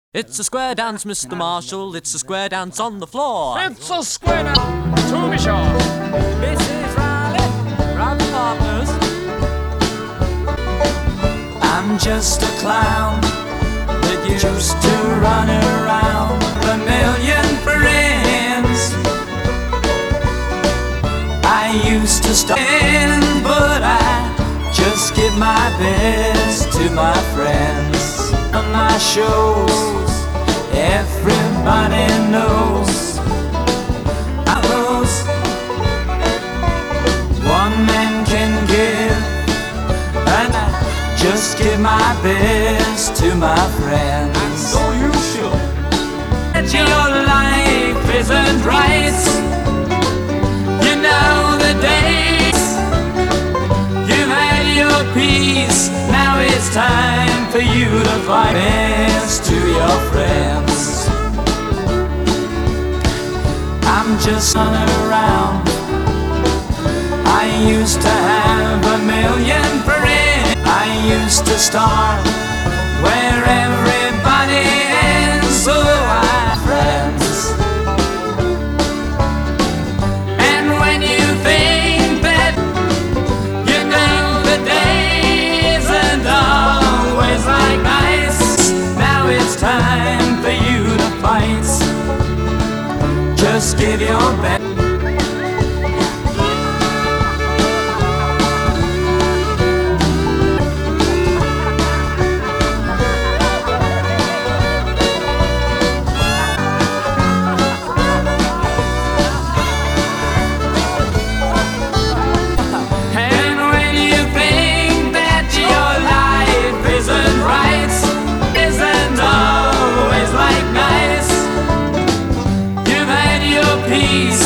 It's a square dance, Mr. Marshall. It's a square dance on the floor. It's a square dance, to be sure. This is Riley Partners. I'm just a clown that used to run around with a million friends. I used to stand, but I just give my best to my friends. On my shows, everybody knows I was one man can give, and I just give my best to my friends. And so you should. That your life isn't right. You know the days you've had your peace. Now it's time for you to fight best to your friends. I'm just running around. I used to have a million friends. I used to start where everybody ends, so I have friends. And when you think that you know the day isn't always like nice, now it's time for you to fight. Just give your best. Peace.